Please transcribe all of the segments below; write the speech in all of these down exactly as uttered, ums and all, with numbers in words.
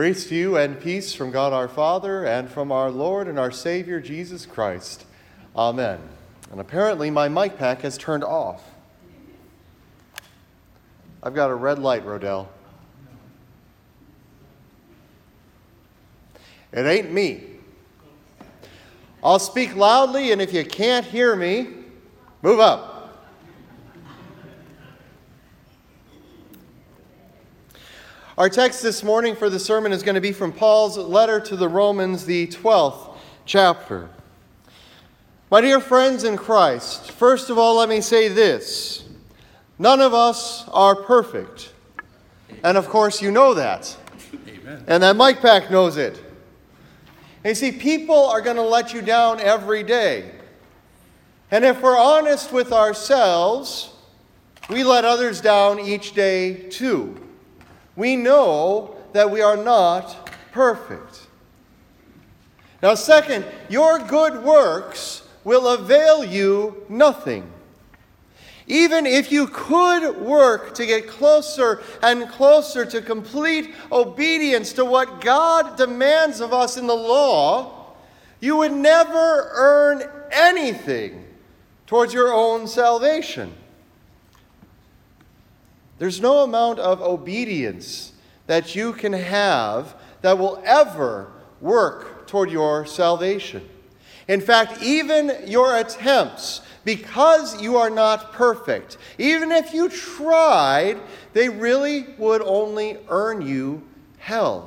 Grace to you and peace from God our Father and from our Lord and our Savior Jesus Christ. Amen. And apparently my mic pack has turned off. I've got a red light, Rodell. It ain't me. I'll speak loudly, and if you can't hear me, move up. Our text this morning for the sermon is going to be from Paul's letter to the Romans, the twelfth chapter. My dear friends in Christ, first of all, let me say this. None of us are perfect. And of course, you know that. Amen. And that mic pack knows it. And you see, people are going to let you down every day. And if we're honest with ourselves, we let others down each day too. We know that we are not perfect. Now, second, your good works will avail you nothing. Even if you could work to get closer and closer to complete obedience to what God demands of us in the law, you would never earn anything towards your own salvation. There's no amount of obedience that you can have that will ever work toward your salvation. In fact, even your attempts, because you are not perfect, even if you tried, they really would only earn you hell.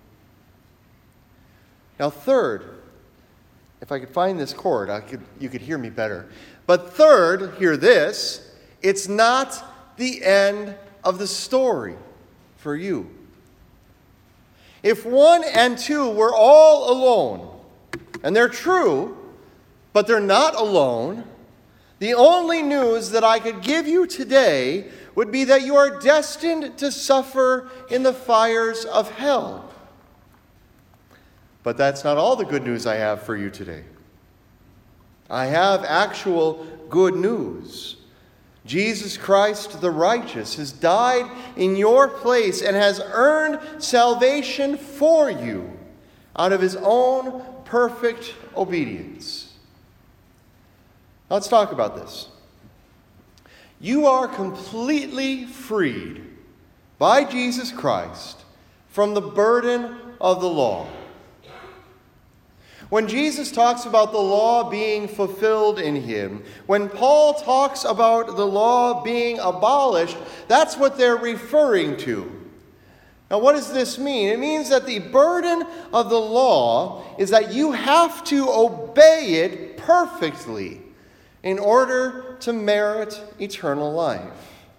Now, third, if I could find this chord, I could, you could hear me better. But third, hear this, it's not the end of the story for you. If one and two were all alone, and they're true, but they're not alone, the only news that I could give you today would be that you are destined to suffer in the fires of hell. But that's not all the good news I have for you today. I have actual good news. Jesus Christ, the righteous, has died in your place and has earned salvation for you out of his own perfect obedience. Now, let's talk about this. You are completely freed by Jesus Christ from the burden of the law. When Jesus talks about the law being fulfilled in him, when Paul talks about the law being abolished, that's what they're referring to. Now, what does this mean? It means that the burden of the law is that you have to obey it perfectly in order to merit eternal life.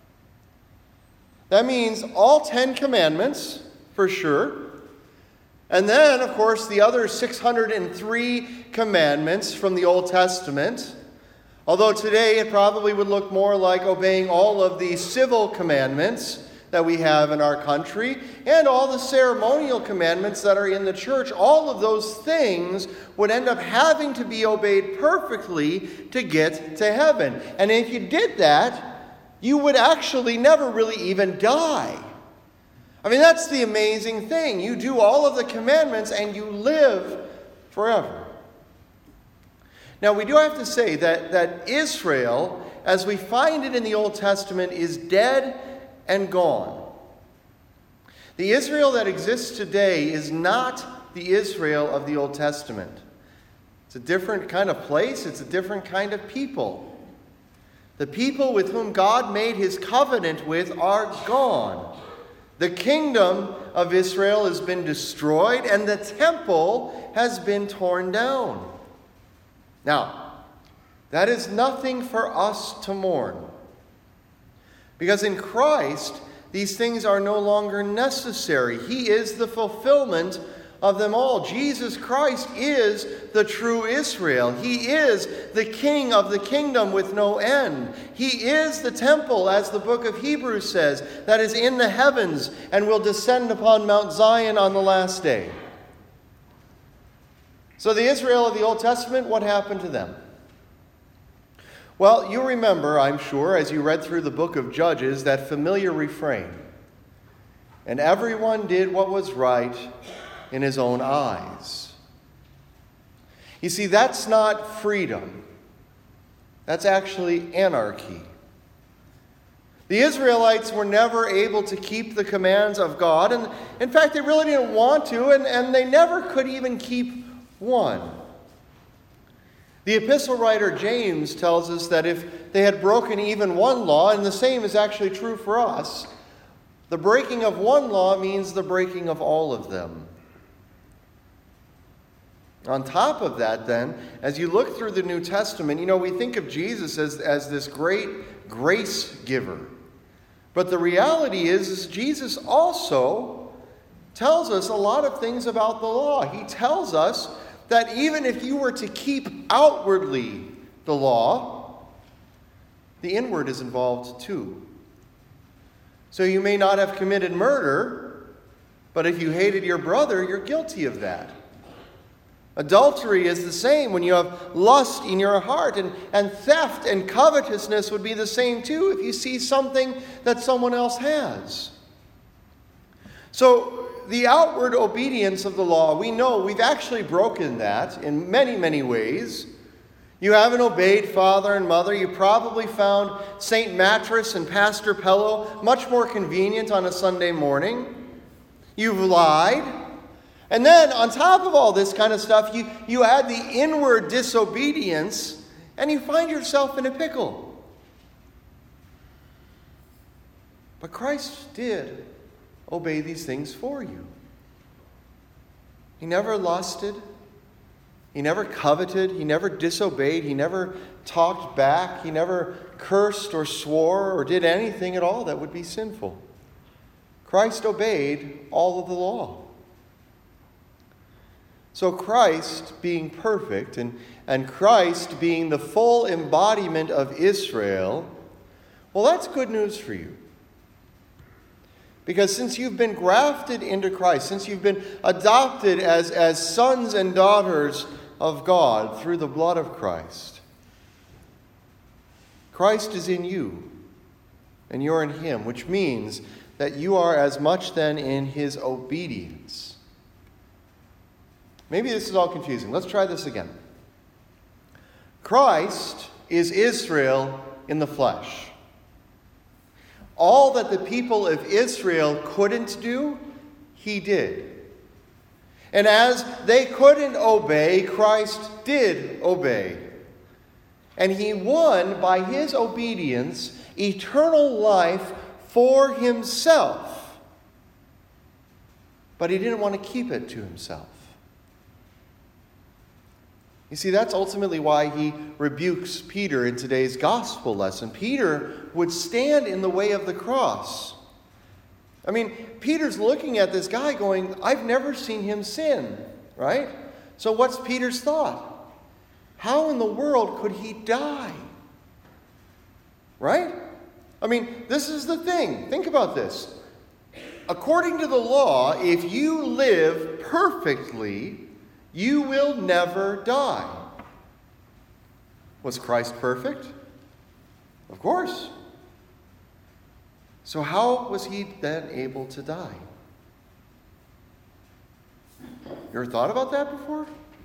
That means all Ten Commandments, for sure. And then, of course, the other six hundred three commandments from the Old Testament. Although today it probably would look more like obeying all of the civil commandments that we have in our country and all the ceremonial commandments that are in the church. All of those things would end up having to be obeyed perfectly to get to heaven. And if you did that, you would actually never really even die. I mean, that's the amazing thing. You do all of the commandments and you live forever. Now, we do have to say that, that Israel, as we find it in the Old Testament, is dead and gone. The Israel that exists today is not the Israel of the Old Testament. It's a different kind of place. It's a different kind of people. The people with whom God made his covenant with are gone. The kingdom of Israel has been destroyed, and the temple has been torn down. Now, that is nothing for us to mourn. Because in Christ, these things are no longer necessary. He is the fulfillment of them all. Jesus Christ is the true Israel. He is the King of the kingdom with no end. He is the temple, as the book of Hebrews says, that is in the heavens and will descend upon Mount Zion on the last day. So the Israel of the Old Testament, what happened to them? Well, you remember, I'm sure, as you read through the book of Judges, that familiar refrain. and everyone did what was right in his own eyes. You see, that's not freedom. That's actually anarchy. The Israelites were never able to keep the commands of God, and in fact, they really didn't want to, and, and they never could even keep one. The epistle writer James tells us that if they had broken even one law, and the same is actually true for us, the breaking of one law means the breaking of all of them. On top of that, then, as you look through the New Testament, you know, we think of Jesus as, as this great grace giver. But the reality is, is Jesus also tells us a lot of things about the law. He tells us that even if you were to keep outwardly the law, the inward is involved too. So you may not have committed murder, but if you hated your brother, you're guilty of that. Adultery is the same when you have lust in your heart, and, and theft and covetousness would be the same too if you see something that someone else has. So the outward obedience of the law, we know we've actually broken that in many, many ways. You haven't obeyed father and mother. You probably found Saint Mattress and Pastor Pillow much more convenient on a Sunday morning. You've lied. And then on top of all this kind of stuff, you, you add the inward disobedience, and you find yourself in a pickle. But Christ did obey these things for you. He never lusted. He never coveted. He never disobeyed. He never talked back. He never cursed or swore or did anything at all that would be sinful. Christ obeyed all of the law. So Christ being perfect and, and Christ being the full embodiment of Israel, well, that's good news for you. Because since you've been grafted into Christ, since you've been adopted as, as sons and daughters of God through the blood of Christ, Christ is in you and you're in him, which means that you are as much then in his obedience. Maybe this is all confusing. Let's try this again. Christ is Israel in the flesh. All that the people of Israel couldn't do, he did. And as they couldn't obey, Christ did obey. And he won, by his obedience, eternal life for himself. But he didn't want to keep it to himself. You see, that's ultimately why he rebukes Peter in today's gospel lesson. Peter would stand in the way of the cross. I mean, Peter's looking at this guy going, I've never seen him sin, right? So what's Peter's thought? How in the world could he die? Right? I mean, this is the thing. Think about this. According to the law, if you live perfectly, you will never die. Was Christ perfect? Of course. So how was he then able to die? You ever thought about that before?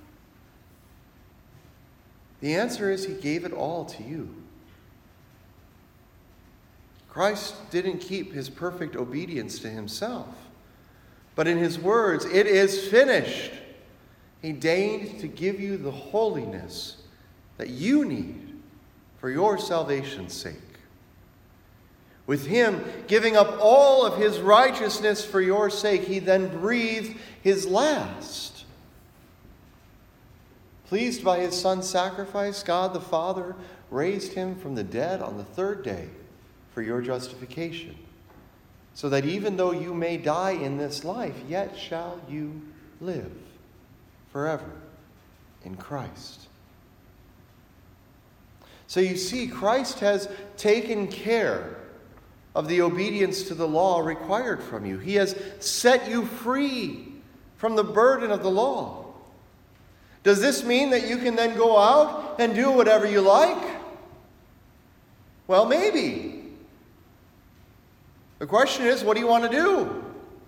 The answer is he gave it all to you. Christ didn't keep his perfect obedience to himself, but in his words, it is finished. He deigned to give you the holiness that you need for your salvation's sake. With him giving up all of his righteousness for your sake, he then breathed his last. Pleased by his son's sacrifice, God the Father raised him from the dead on the third day for your justification, so that even though you may die in this life, yet shall you live forever in Christ. So you see, Christ has taken care of the obedience to the law required from you. He has set you free from the burden of the law. Does this mean that you can then go out and do whatever you like? Well, maybe. The question is, what do you want to do?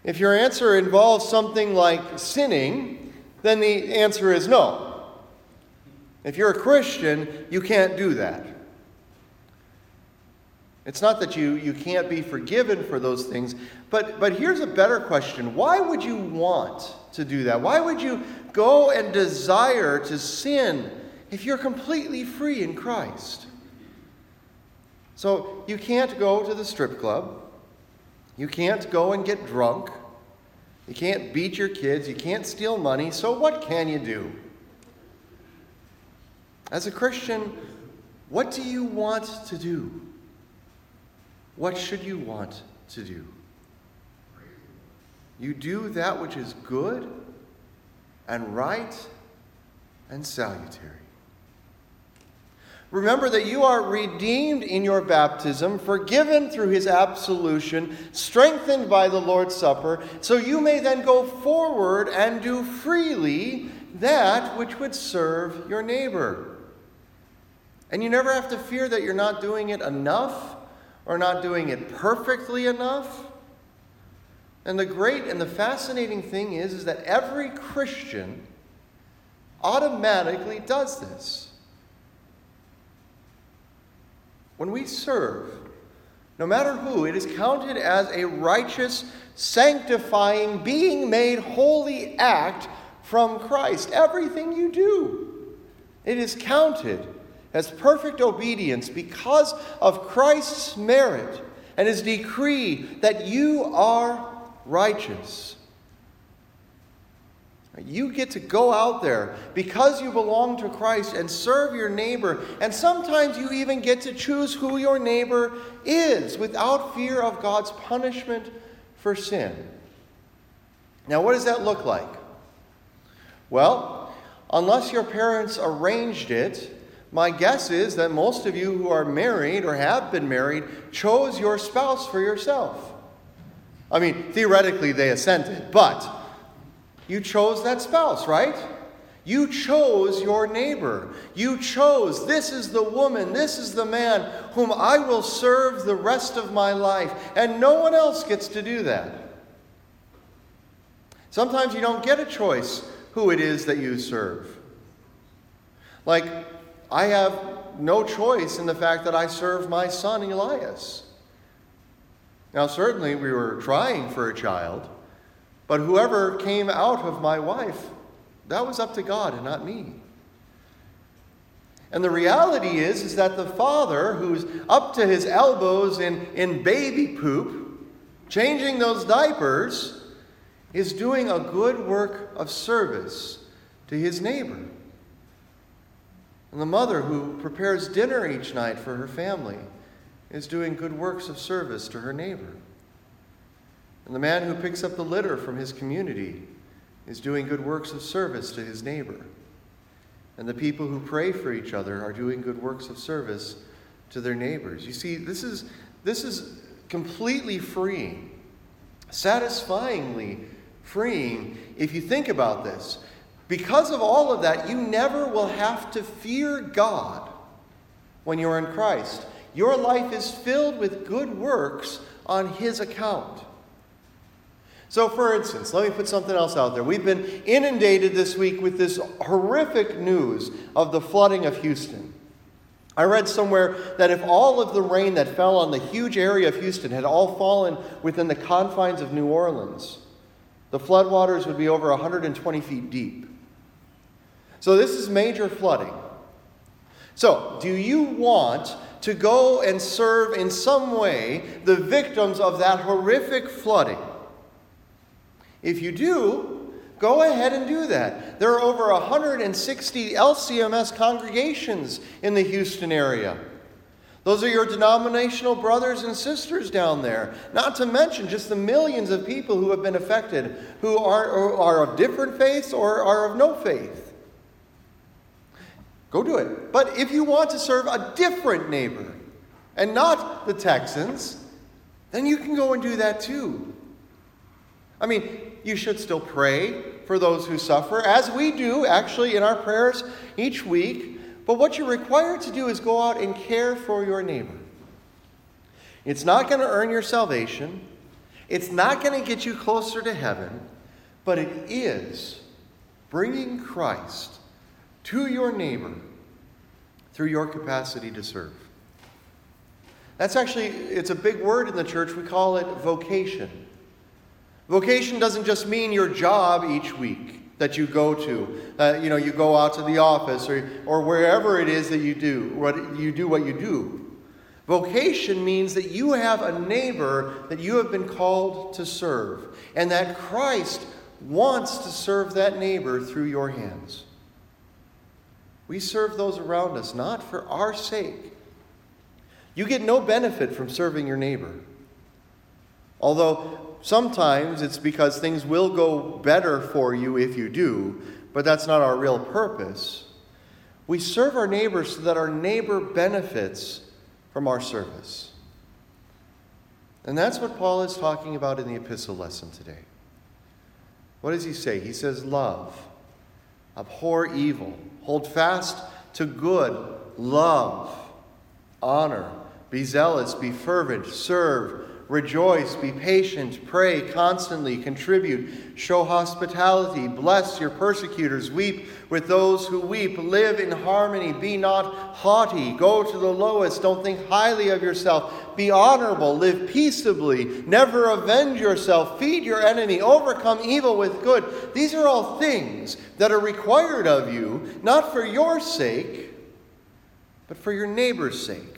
If your answer involves something like sinning, then the answer is no. If you're a Christian, you can't do that. It's not that you, you can't be forgiven for those things, but, but here's a better question. Why would you want to do that? Why would you go and desire to sin if you're completely free in Christ? So you can't go to the strip club. You can't go and get drunk. You can't beat your kids. You can't steal money. So what can you do? As a Christian, what do you want to do? What should you want to do? You do that which is good and right and salutary. Remember that you are redeemed in your baptism, forgiven through his absolution, strengthened by the Lord's Supper, so you may then go forward and do freely that which would serve your neighbor. And you never have to fear that you're not doing it enough or not doing it perfectly enough. And the great and the fascinating thing is, is that every Christian automatically does this. When we serve, no matter who, it is counted as a righteous, sanctifying, being made holy act from Christ. Everything you do, it is counted as perfect obedience because of Christ's merit and his decree that you are righteous. You get to go out there because you belong to Christ and serve your neighbor. And sometimes you even get to choose who your neighbor is without fear of God's punishment for sin. Now, what does that look like? Well, unless your parents arranged it, my guess is that most of you who are married or have been married chose your spouse for yourself. I mean, theoretically they assented, but you chose that spouse, right? You chose your neighbor. You chose, this is the woman, this is the man whom I will serve the rest of my life. And no one else gets to do that. Sometimes you don't get a choice who it is that you serve. Like, I have no choice in the fact that I serve my son Elias. Now, certainly we were trying for a child, but whoever came out of my wife, that was up to God and not me. And the reality is, is that the father who's up to his elbows in, in baby poop, changing those diapers, is doing a good work of service to his neighbor. And the mother who prepares dinner each night for her family is doing good works of service to her neighbor. And the man who picks up the litter from his community is doing good works of service to his neighbor. And the people who pray for each other are doing good works of service to their neighbors. You see, this is, this is completely freeing, satisfyingly freeing if you think about this. Because of all of that, you never will have to fear God when you're in Christ. Your life is filled with good works on his account. So, for instance, let me put something else out there. We've been inundated this week with this horrific news of the flooding of Houston. I read somewhere that if all of the rain that fell on the huge area of Houston had all fallen within the confines of New Orleans, the floodwaters would be over one hundred twenty feet deep. So this is major flooding. So, do you want to go and serve in some way the victims of that horrific flooding? If you do, go ahead and do that. There are over one hundred sixty L C M S congregations in the Houston area. Those are your denominational brothers and sisters down there. Not to mention just the millions of people who have been affected, who are, are of different faiths or are of no faith. Go do it. But if you want to serve a different neighbor and not the Texans, then you can go and do that too. I mean, you should still pray for those who suffer, as we do actually in our prayers each week. But what you're required to do is go out and care for your neighbor. It's not going to earn your salvation. It's not going to get you closer to heaven, but it is bringing Christ to your neighbor through your capacity to serve. That's actually, it's a big word in the church. We call it vocation. Vocation doesn't just mean your job each week that you go to. Uh, you know, you go out to the office or, or wherever it is that you do, what you do what you do. Vocation means that you have a neighbor that you have been called to serve, and that Christ wants to serve that neighbor through your hands. We serve those around us, not for our sake. You get no benefit from serving your neighbor. Although sometimes it's because things will go better for you if you do, but that's not our real purpose. We serve our neighbors so that our neighbor benefits from our service. And that's what Paul is talking about in the epistle lesson today. What does he say? He says, love, abhor evil, hold fast to good, love, honor, be zealous, be fervent, serve, rejoice, be patient, pray constantly, contribute, show hospitality, bless your persecutors, weep with those who weep, live in harmony, be not haughty, go to the lowest, don't think highly of yourself, be honorable, live peaceably, never avenge yourself, feed your enemy, overcome evil with good. These are all things that are required of you, not for your sake, but for your neighbor's sake.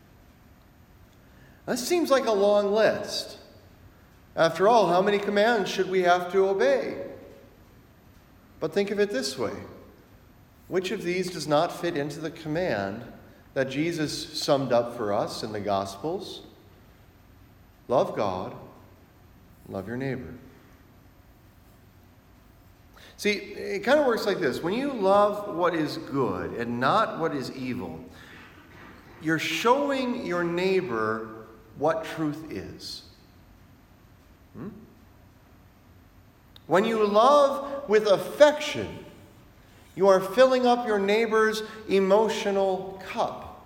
That seems like a long list. After all, how many commands should we have to obey? But think of it this way. Which of these does not fit into the command that Jesus summed up for us in the Gospels? Love God, love your neighbor. See, it kind of works like this. When you love what is good and not what is evil, you're showing your neighbor what truth is. Hmm? When you love with affection, you are filling up your neighbor's emotional cup.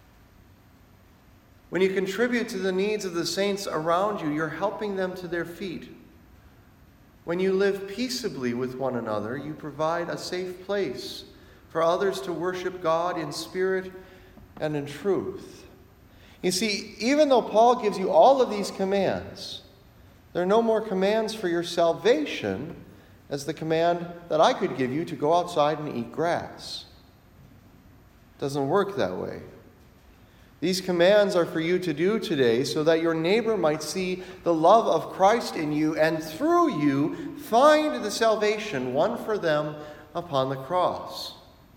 When you contribute to the needs of the saints around you, you're helping them to their feet. When you live peaceably with one another, you provide a safe place for others to worship God in spirit and in truth. You see, even though Paul gives you all of these commands, there are no more commands for your salvation as the command that I could give you to go outside and eat grass. It doesn't work that way. These commands are for you to do today so that your neighbor might see the love of Christ in you and through you find the salvation won for them upon the cross.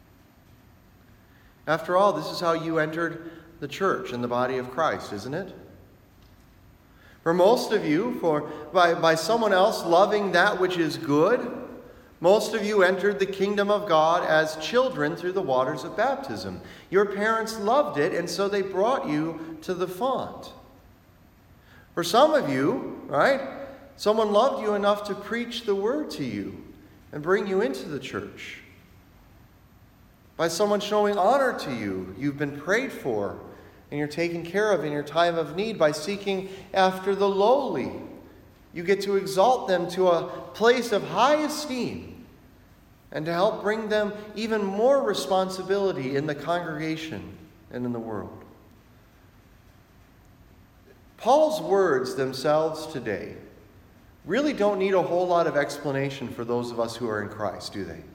After all, this is how you entered the church and the body of Christ, isn't it? For most of you, for by, by someone else loving that which is good, most of you entered the kingdom of God as children through the waters of baptism. Your parents loved it, and so they brought you to the font. For some of you, right, someone loved you enough to preach the word to you and bring you into the church. By someone showing honor to you, you've been prayed for and you're taken care of in your time of need. By seeking after the lowly, you get to exalt them to a place of high esteem and to help bring them even more responsibility in the congregation and in the world. Paul's words themselves today really don't need a whole lot of explanation for those of us who are in Christ, do they?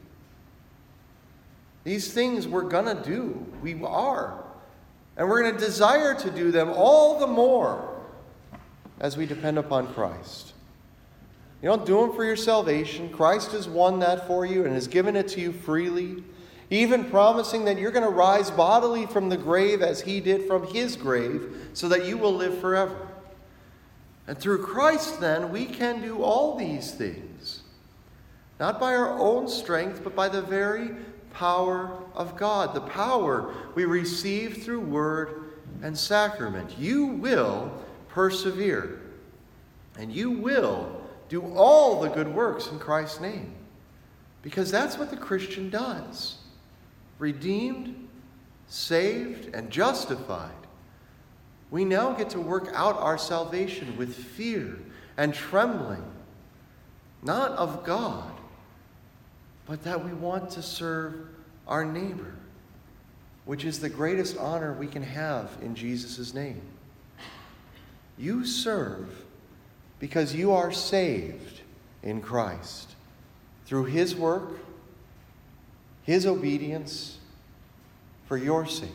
These things we're going to do. We are. And we're going to desire to do them all the more as we depend upon Christ. You don't do them for your salvation. Christ has won that for you and has given it to you freely, even promising that you're going to rise bodily from the grave as he did from his grave, so that you will live forever. And through Christ, then, we can do all these things, not by our own strength, but by the very power of God, the power we receive through word and sacrament. You will persevere, and you will do all the good works in Christ's name, because that's what the Christian does. Redeemed, saved, and justified, we now get to work out our salvation with fear and trembling, not of God, but that we want to serve our neighbor, which is the greatest honor we can have in Jesus' name. You serve because you are saved in Christ through his work, his obedience, for your sake.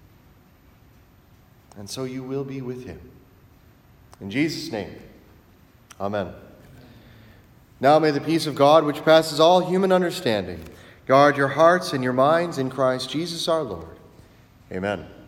And so you will be with him. In Jesus' name, amen. Now may the peace of God, which passes all human understanding, guard your hearts and your minds in Christ Jesus our Lord. Amen.